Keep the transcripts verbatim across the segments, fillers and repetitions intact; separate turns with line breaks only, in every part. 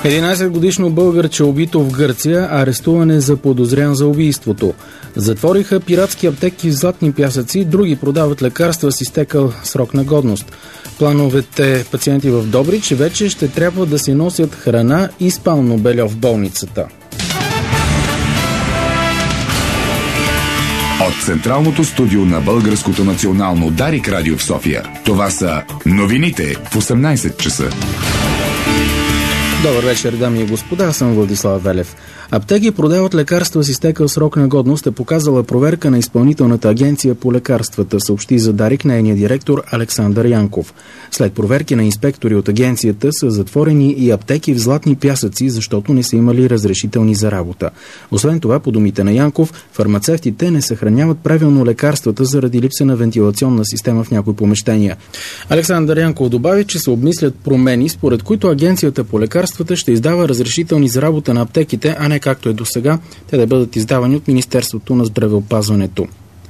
единайсетгодишно българче убито в Гърция, арестуване за подозрян за убийството. Затвориха пиратски аптеки в Златни пясъци, други продават лекарства с изтекал срок на годност. Плановете пациенти в Добрич вече ще трябва да си носят храна и спално бельо в болницата.
От централното студио на Българското национално Дарик радио в София. Това са новините в осемнайсет часа.
Добър вечер, дами и господа, аз съм Владислав Велев. Аптеки продават лекарства с изтекал срок на годност е показала проверка на Изпълнителната агенция по лекарствата, съобщи за Дарик нейният директор Александър Янков. След проверки на инспектори от агенцията са затворени и аптеки в Златни пясъци, защото не са имали разрешителни за работа. Освен това, по думите на Янков, фармацевтите не съхраняват правилно лекарствата заради липса на вентилационна система в някои помещения. Александър Янков добави, че се обмислят промени, според които агенцията по лекарствата ще издава разрешителни за работа на аптеките, а не както е досега, те да бъдат издавани от Министерството на здравеопазването.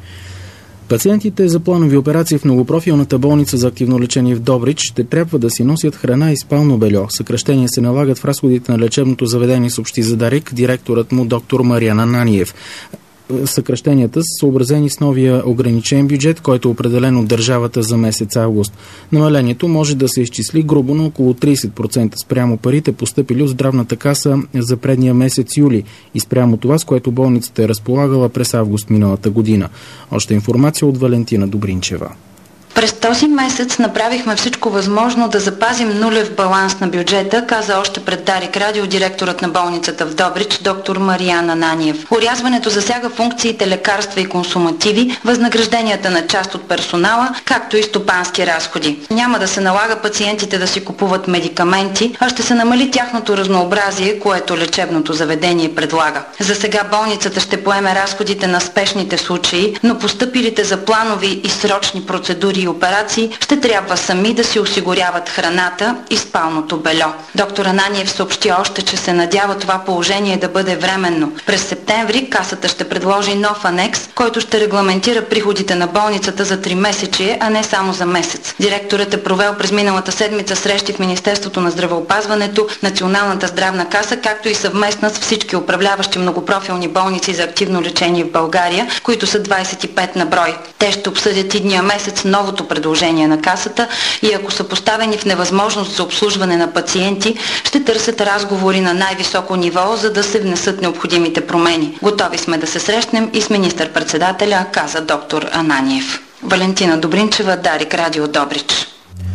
Пациентите за планови операции в многопрофилната болница за активно лечение в Добрич ще трябва да си носят храна и спално бельо. Съкращения се налагат в разходите на лечебното заведение, съобщи за Дарик директорът му доктор Мариан Ананиев. Съкращенията са съобразени с новия ограничен бюджет, който е определен от държавата за месец август. Намалението може да се изчисли грубо на около трийсет процента спрямо парите, постъпили от здравната каса за предния месец юли и спрямо това, с което болницата е разполагала през август миналата година. Още информация от Валентина Добринчева.
През този месец направихме всичко възможно да запазим нулев баланс на бюджета, каза още пред Дарик радио директорът на болницата в Добрич, доктор Мариан Ананиев. Орязването засяга функциите лекарства и консумативи, възнагражденията на част от персонала, както и стопански разходи. Няма да се налага пациентите да си купуват медикаменти, а ще се намали тяхното разнообразие, което лечебното заведение предлага. За сега болницата ще поеме разходите на спешните случаи, но постъпилите за планови и срочни процедури и операции ще трябва сами да си осигуряват храната и спалното бельо. Доктор Ананиев съобщи още, че се надява това положение да бъде временно. През септември касата ще предложи нов анекс, който ще регламентира приходите на болницата за три месечие, а не само за месец. Директорът е провел през миналата седмица срещи в Министерството на здравеопазването, Националната здравна каса, както и съвместна с всички управляващи многопрофилни болници за активно лечение в България, които са двайсет и пет на брой. Те ще обсъдят идния месец новото предложение на касата и ако са поставени в невъзможност за обслужване на пациенти, ще търсят разговори на най-високо ниво, за да се внесат необходимите промени. Готови сме да се срещнем и с министър-председателя, каза доктор Ананиев. Валентина Добринчева, Дарик радио Добрич.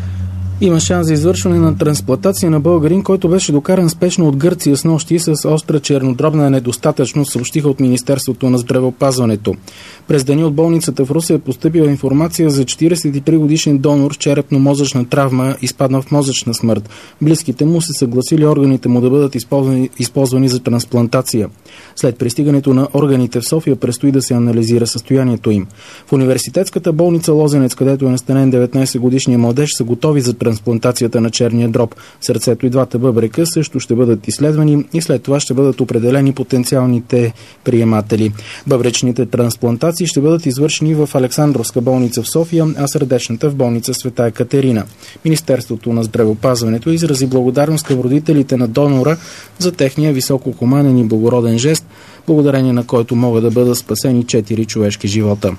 Има шанс за извършване на трансплантация на българин, който беше докаран спешно от Гърция с нощи с остра чернодробна недостатъчност, съобщиха от Министерството на здравеопазването. През деня от болницата в Русе е постъпила информация за четирийсет и три годишен донор с черепно-мозъчна травма, изпаднал в мозъчна смърт. Близките му се съгласили органите му да бъдат използвани, използвани за трансплантация. След пристигането на органите в София предстои да се анализира състоянието им. В университетската болница Лозенец, където е настанен деветнайсет годишния младеж, са готови за трансплантацията на черния дроб. Сърцето и двата бъбрека също ще бъдат изследвани и след това ще бъдат определени потенциалните приематели. Бъбречните трансплантации ще бъдат извършени в Александровска болница в София, а сърдечната в болница Света Екатерина. Министерството на здравеопазването изрази благодарност към родителите на донора за техния високохуманен и благороден жест, благодарение на който могат да бъдат спасени четири човешки живота.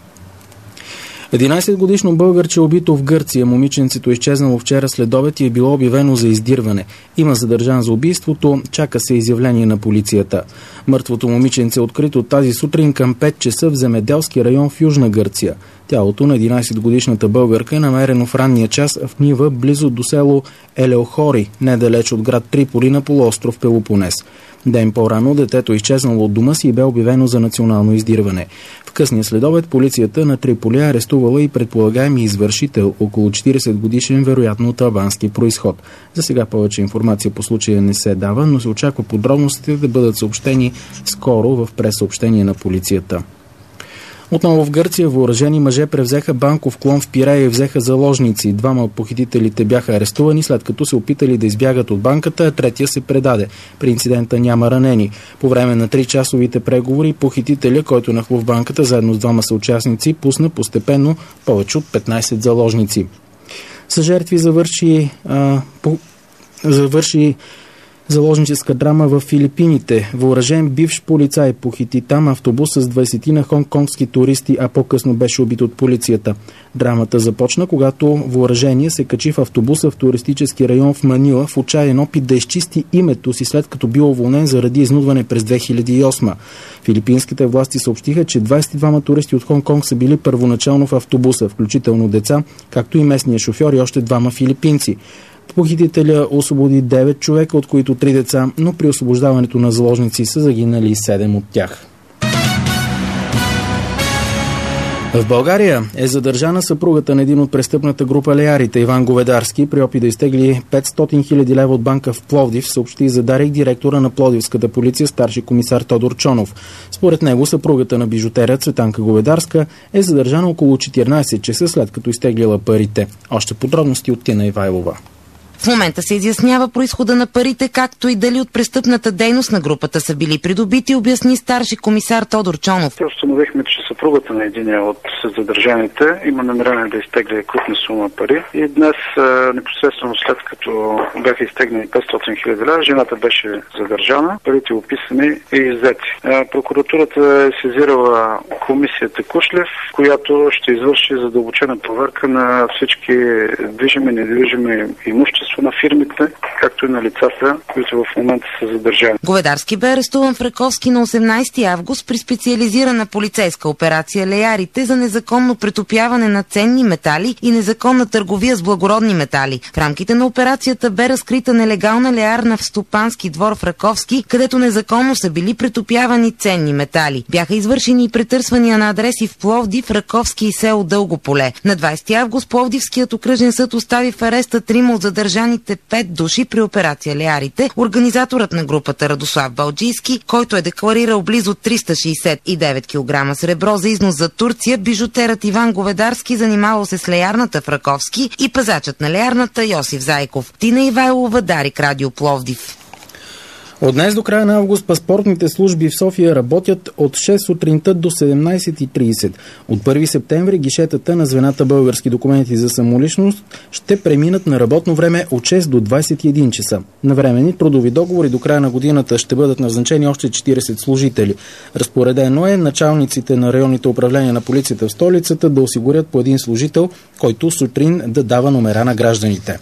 единайсетгодишно българче убито в Гърция. Момиченцето е изчезнало вчера след обед и е било обявено за издирване. Има задържан за убийството, чака се изявление на полицията. Мъртвото момиченце е открито тази сутрин към пет часа в земеделски район в Южна Гърция. Тялото на единайсетгодишната българка е намерено в ранния час в нива близо до село Елеохори, недалеч от град Триполи на полуостров Пелопонес. Ден по-рано детето е изчезнало от дома си и бе обявено за национално издирване. В късния следобед полицията на Триполи е арестувала и предполагаеми извършител, около четирийсет годишен, вероятно от албански произход. За сега повече информация по случая не се дава, но се очаква подробностите да бъдат съобщени скоро в пресъобщение на полицията. Отново в Гърция въоръжени мъже превзеха банков клон в Пирея и взеха заложници. Двама от похитителите бяха арестувани, след като се опитали да избягат от банката, а третия се предаде. При инцидента няма ранени. По време на тричасовите преговори похитителя, който нахлу в банката заедно с двама съучастници, пусна постепенно повече от петнайсет заложници. С жертви завърши, а, по, завърши Заложническа драма в Филипините. Въоръжен бивш полицай похити там автобус с двайсетина хонконгски туристи, а по-късно беше убит от полицията. Драмата започна, когато въоръжение се качи в автобуса в туристически район в Манила в отчаян опит да изчисти името си, след като бил уволнен заради изнудване през две хиляди и осма. Филипинските власти съобщиха, че двайсет и двама туристи от Хонконг са били първоначално в автобуса, включително деца, както и местния шофьор и още двама филипинци. Похитителя освободи девет човека, от които три деца, но при освобождаването на заложници са загинали седем от тях. В България е задържана съпругата на един от престъпната група Леярите, Иван Говедарски, при опит да изтегли петстотин хиляди лева от банка в Пловдив, съобщи за Дарик директора на пловдивската полиция старши комисар Тодор Чонов. Според него съпругата на бижутеря Цветанка Говедарска е задържана около четиринайсет часа, след като изтеглила парите. Още подробности от Тина Ивайлова.
В момента се изяснява произхода на парите, както и дали от престъпната дейност на групата са били придобити, обясни старши комисар Тодор Чонов.
Установихме, че съпругата на единия от задържаните има намерение да изтегли крупна сума пари и днес, непосредствено след като бяха изтегнали петстотин хиляди лева, жената беше задържана, парите описани и иззети. Прокуратурата е сезирала комисията Кушлев, която ще извърши задълбочена проверка на всички движими и недвижими имущества на фирмите, както и на лицата, които в момента са задържани.
Говедарски бе арестуван в Раковски на осемнайсети август при специализирана полицейска операция Леярите за незаконно претопяване на ценни метали и незаконна търговия с благородни метали. В рамките на операцията бе разкрита нелегална леярна в стопански двор в Раковски, където незаконно са били претопявани ценни метали. Бяха извършени и претърсвания на адреси в Пловдив, Раковски и село Дълго поле. На двайсети август Пловдивският окръжен съд остави в ареста трима от задържаните пет души при операция Леярите. Организаторът на групата Радослав Балджийски, който е декларирал близо триста шейсет и девет килограма сребро за износ за Турция, бижутерът Иван Говедарски, занимавал се с леярната в Раковски, и пазачът на леярната Йосиф Зайков. Тина Ивайлова, Дарик радио Пловдив.
От днес до края на август паспортните служби в София работят от шест сутринта до седемнайсет и трийсет. От първи септември гишетата на звената български документи за самоличност ще преминат на работно време от шест до двайсет и един часа. На временни трудови договори до края на годината ще бъдат назначени още четирийсет служители. Разпоредено е началниците на районните управления на полицията в столицата да осигурят по един служител, който сутрин да дава номера на гражданите.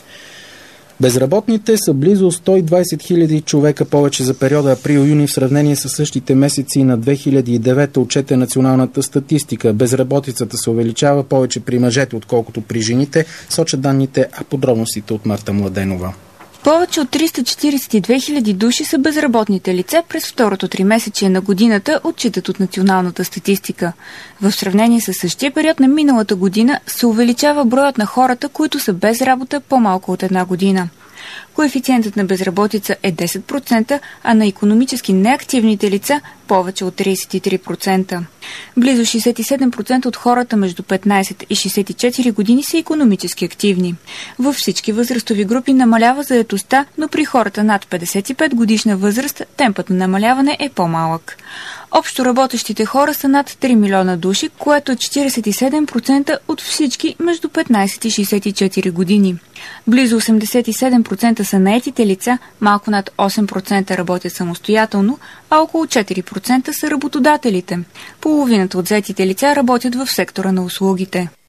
Безработните са близо сто и двайсет хиляди човека повече за периода април-юни в сравнение с същите месеци на две хиляди и девета, отчете националната статистика. Безработицата се увеличава повече при мъжете, отколкото при жените, сочат данните, а подробностите от Марта Младенова.
Повече от триста четирийсет и две хиляди души са безработните лица през второто тримесечие на годината, отчитат от националната статистика. В сравнение с същия период на миналата година се увеличава броят на хората, които са без работа по-малко от една година. Коефициентът на безработица е десет процента, а на икономически неактивните лица повече от трийсет и три процента. Близо шейсет и седем процента от хората между петнайсет и шейсет и четири години са икономически активни. Във всички възрастови групи намалява заетостта, но при хората над петдесет и пет годишна възраст темпът на намаляване е по-малък. Общо работещите хора са над три милиона души, което е четирийсет и седем процента от всички между петнайсет и шейсет и четири години. Близо осемдесет и седем процента са наетите лица, малко над осем процента работят самостоятелно, а около четири процента са работодателите. Половината от заетите лица работят в сектора на услугите.